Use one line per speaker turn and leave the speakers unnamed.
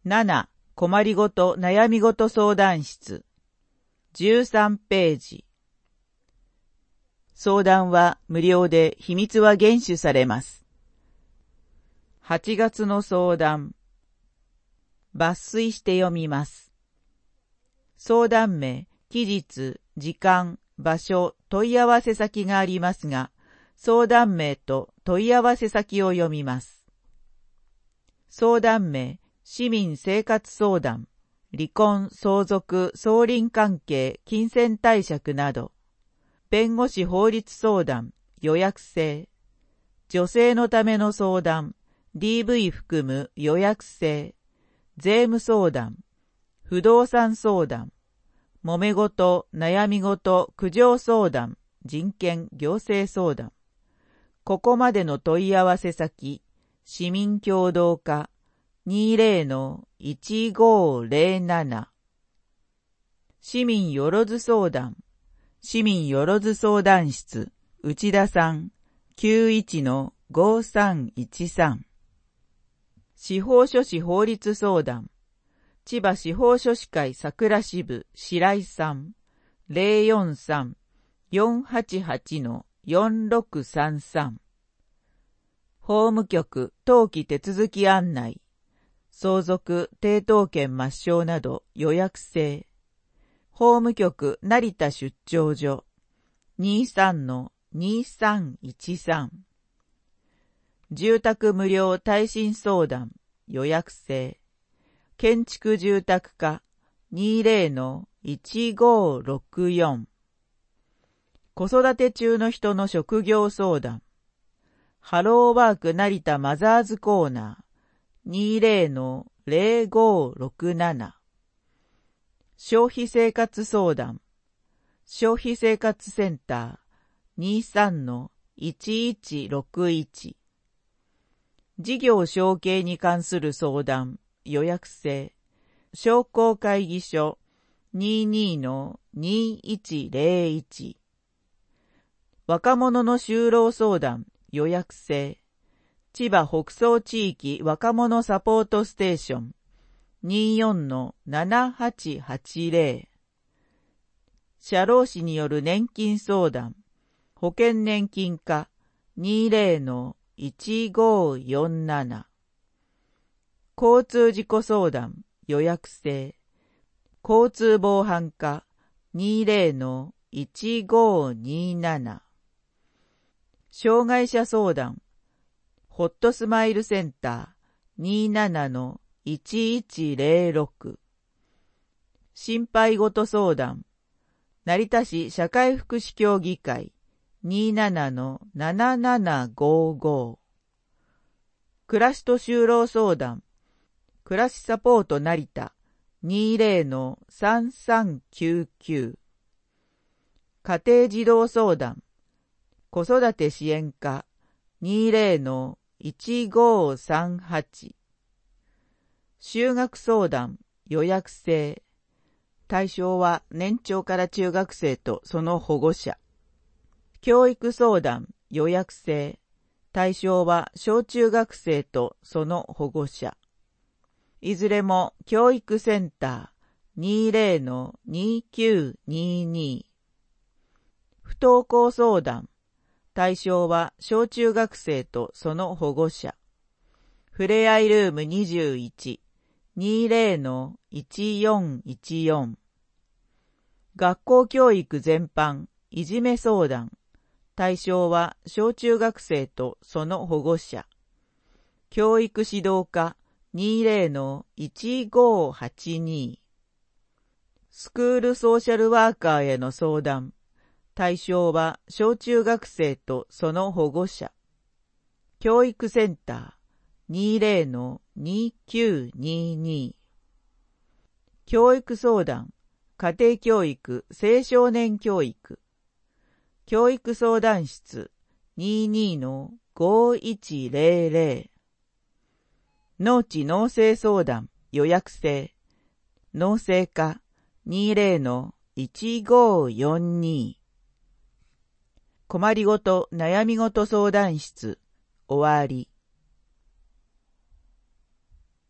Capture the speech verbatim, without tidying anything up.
なな、困りごと悩みごと相談室。じゅうさんページ。相談は無料で秘密は厳守されます。はちがつの相談。抜粋して読みます。相談名、期日、時間、場所、問い合わせ先がありますが、相談名と問い合わせ先を読みます。相談名、市民生活相談、離婚、相続、相隣関係、金銭貸借など、弁護士法律相談、予約制、女性のための相談、ディーブイ 含む予約制、税務相談、不動産相談、揉め事、悩み事、苦情相談、人権、行政相談。ここまでの問い合わせ先、市民協働課 にじゅうのいちごーぜろなな。市民よろず相談、市民よろず相談室、内田さん きゅういちのごさんいちさん。司法書士法律相談、千葉司法書士会桜支部白井さん ゼロよんさん よんはちはちのよんろくさんさん。法務局登記手続き案内、相続、抵当権抹消など予約制。法務局成田出張所 にじゅうさんのにさんいちさん。住宅無料耐震相談予約制。建築住宅課 にじゅうのいちごーろくよん。子育て中の人の職業相談。ハローワーク成田マザーズコーナー にじゅうのぜろごーろくなな。消費生活相談。消費生活センター にじゅうさんのいちいちろくいち。事業承継に関する相談、予約制。商工会議所 にじゅうにのにいちぜろいち。若者の就労相談、予約制。千葉北総地域若者サポートステーション にじゅうよんのななはちはちぜろ。社労士による年金相談、保険年金課 にじゅうのいちごーよんなな。交通事故相談、予約制。交通防犯課 にじゅうのいちごーになな。障害者相談、ホットスマイルセンター にじゅうななのいちいちぜろろく。心配事相談、成田市社会福祉協議会 にじゅうななのななななごーごー。暮らしと就労相談、暮らしサポート成田 にじゅうのさんさんきゅうきゅう。家庭児童相談、子育て支援課 にじゅうのいちごーさんはち。就学相談、予約制。対象は年長から中学生とその保護者。教育相談、予約制。対象は小中学生とその保護者。いずれも教育センター にじゅうのにきゅうにに。不登校相談。対象は小中学生とその保護者。ふれあいルームにじゅういち にじゅうのいちよんいちよん。学校教育全般、いじめ相談。対象は小中学生とその保護者。教育指導課 にじゅうのいちごーはちに。スクールソーシャルワーカーへの相談。対象は小中学生とその保護者。教育センター にじゅうのにきゅうにに。教育相談、家庭教育、青少年教育。教育相談室 にじゅうにのごいちぜろぜろ。農地農政相談、予約制。農政課 にじゅうのいちごーよんに。困りごと悩みごと相談室、終わり。